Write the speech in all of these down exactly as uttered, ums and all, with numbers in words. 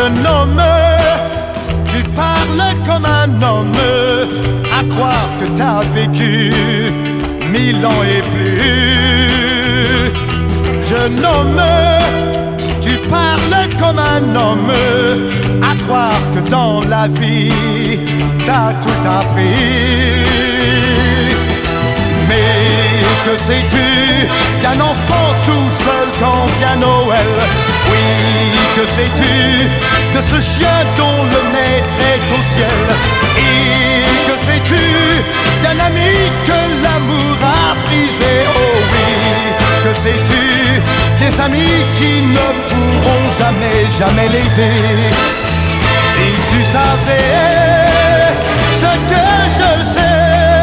Jeune homme, tu parles comme un homme, à croire que t'as vécu mille ans et plus. Jeune homme, tu parles comme un homme, à croire que dans la vie t'as tout appris. Mais que sais-tu d'un enfant tout seul quand vient Noël? Oui, que sais-tu de ce chien dont le maître est au ciel? Et que sais-tu d'un ami que l'amour a brisé? Oh oui, que sais-tu des amis qui ne pourront jamais, jamais l'aider? Si tu savais ce que je sais.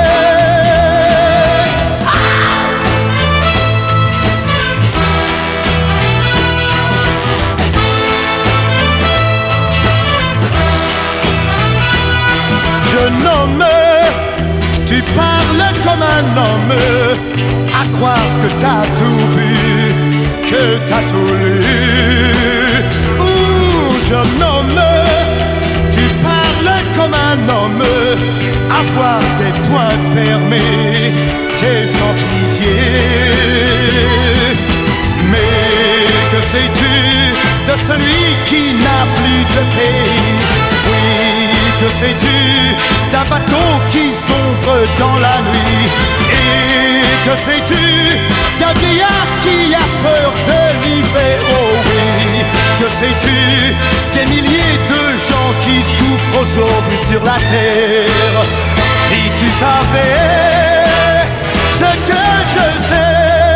Jeune homme, tu parles comme un homme, à croire que t'as tout vu, que t'as tout lu. Ouh, jeune homme, tu parles comme un homme, à voir tes poings fermés, t'es sans pitié. Mais que sais-tu de celui qui n'a plus de pays? Oui, que sais-tu d'un bateau qui sombre dans la nuit? Et que sais-tu d'un vieillard qui a peur de l'hiver? Oh oui, que sais-tu des milliers de gens qui souffrent aujourd'hui sur la terre? Si tu savais ce que je sais.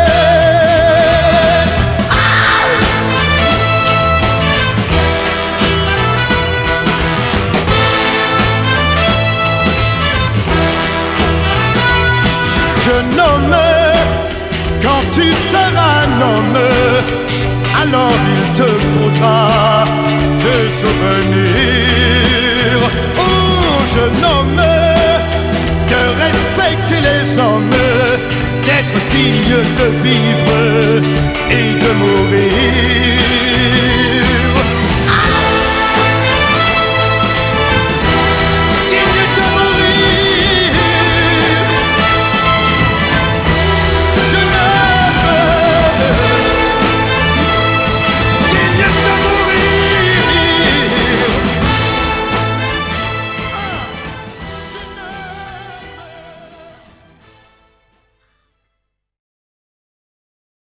Jeune homme, quand tu seras un homme, alors il te faudra te souvenir. Oh, jeune homme, de respecter les hommes, d'être digne de vivre et de mourir.